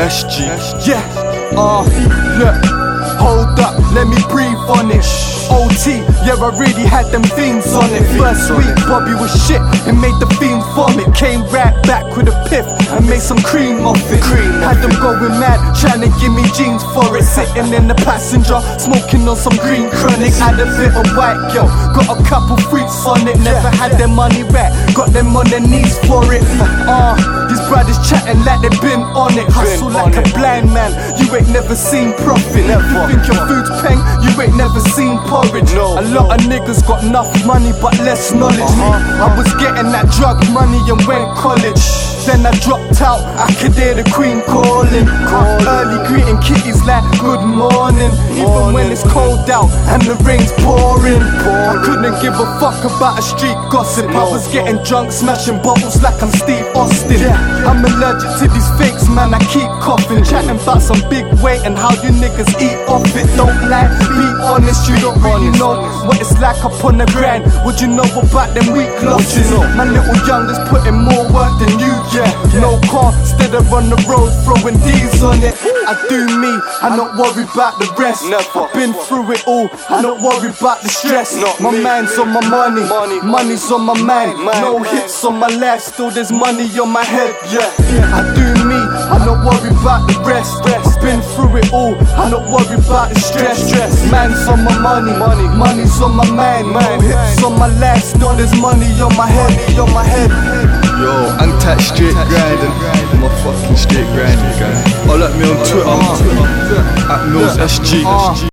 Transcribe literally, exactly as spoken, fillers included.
S G. Yeah, uh, look, hold up, let me breathe on it. O T, yeah, I really had them fiends on it. First week, Bobby was shit and made the fiend vomit. Came right back with a piff and made some cream off it. Had them going mad, trying to give me jeans for it. Sitting in the passenger, smoking on some green chronic. Had a bit of white girl, got a couple freaks on it. Never had their money back, got them on their knees for it. Uh, these brothers chatting like they been on it. Hustle like a blind man, you ain't never seen profit. You think your food's peng, you ain't never seen porridge. No, a lot of niggas got enough money but less knowledge. uh-huh. I was getting that drug money and went college. Then I dropped out, I could hear the queen calling. Early greeting kitties like good morning. Even when it's cold out and the rain's pouring, I couldn't give a fuck about a street gossip. I was getting drunk, smashing bottles like I'm Steve Austin. I'm allergic to these fakes, man, I keep coughing. Chatting about some big weight and how you niggas eat off it. Don't lie, be honest, you don't really know what it's like up on the grind. Would you know about them weak losses? My little youngers putting more work than you. Yeah, no car, instead of on the road throwing D's on it. I do me, I not worry about the rest. I've been through it all, I not worry about the stress. My mind's on my money, money's on my mind. No hits on my life, still there's money on my head. Yeah, I do me, I not worry about the rest. I've been through it all, I not worry about the stress. Man's on my money, money's on my mind. No hits on my life, still there's money on my head. On my head. Yo, Untapped straight grinding. I'm a fucking straight grinding guy. Follow me on Twitter at Mills S G.